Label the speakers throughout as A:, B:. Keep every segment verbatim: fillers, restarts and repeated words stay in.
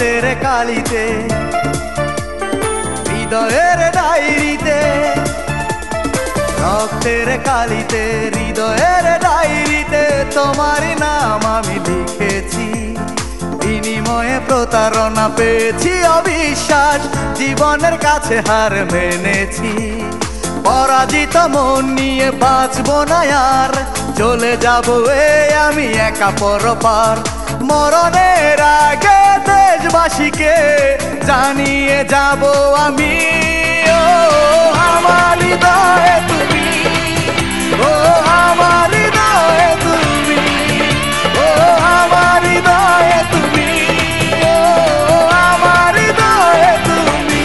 A: রক্তের কালিতে হৃদয়ের ডায়েরিতে, রক্তের কালিতে হৃদয়ের ডায়েরিতে তোমার নাম আমি লিখেছি। বিনিময়ে প্রতারণা পেয়েছি অবিশ্বাস, জীবনের কাছে হার মেনেছি। পরাজিত মন নিয়ে বাঁচবো না আর, চলে যাবো এ আমি একা পরপার। মরণের আগে দেশবাসীকে জানিয়ে যাব আমি, ও আমার হৃদয়ে তুমি, ও আমার হৃদয়ে তুমি, ও আমার হৃদয়ে তুমি, ও আমার হৃদয়ে তুমি।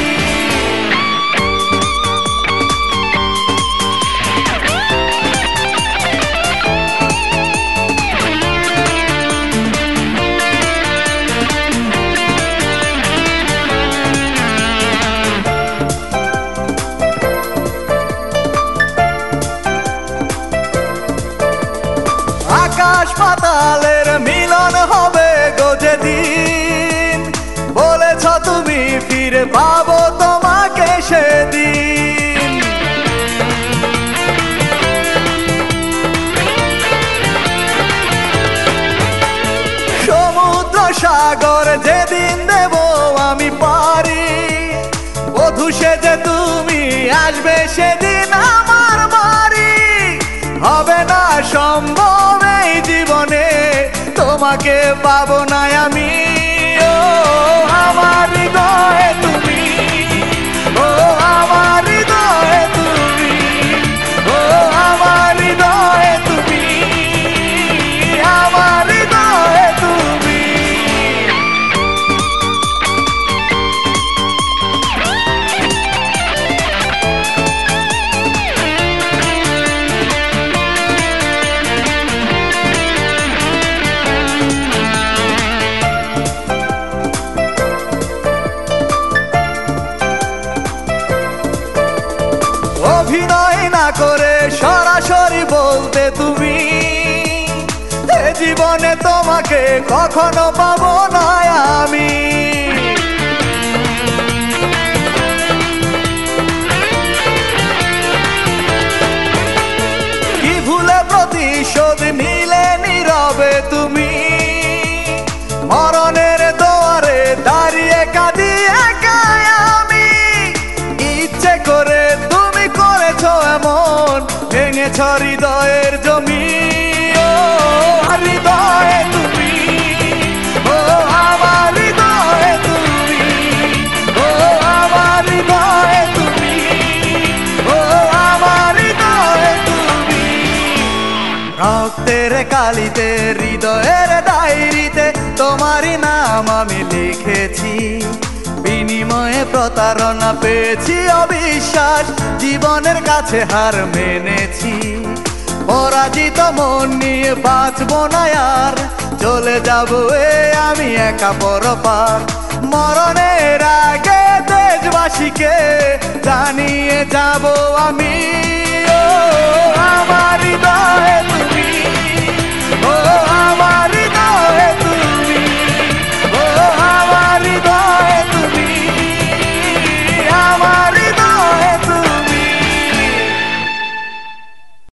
A: আকাশ পাতালের মিলন হবে গো যেদিন, বলেছ তুমি ফিরে পাবো তোমাকে সেদিন। সমুদ্র সাগর যেদিন দেব আমি পারি, বধূ সেজে তুমি আসবে সেদিন আমার বাড়ি। হবে না সম্ভব এই জীবনে তোমাকে পাবো না আমি, ও আমার হৃদয়ে তুমি, ও আমার হৃদয়ে তুমি, ও আমার হৃদয়ে তুমি, আমার হৃদয়ে তুমি। অভিনয় না করে সরাসরি বলতে তুমি, এ জীবনে তোমাকে কখনো পাবো না আমি। কি ভুলে প্রতিশোধ নিলে নীরবে তুমি, মরণের দুয়ারে দাঁড়িয়ে কাঁদি একা আমি। ইচ্ছে করে তুমি করেছো এমন, ভেঙেছ হৃদয়ের জমি, ও হৃদয়ে তুমি, ও আমার হৃদয়ে তুমি, ও আমার হৃদয়ে তুমি, ও আমার হৃদয়ে তুমি। রক্তের কালিতে হৃদয়ের ডায়েরিতে তোমারই নাম আমি লিখেছি। বিনিময়ে প্রতারণা পেয়েছি অবিশ্বাস, জীবনের কাছে হার মেনেছি। পরাজিত মন নিয়ে বাঁচবো না আর, চলে যাবো এ আমি একা পরপার। মরণের আগে দেশবাসীকে জানিয়ে যাব আমি।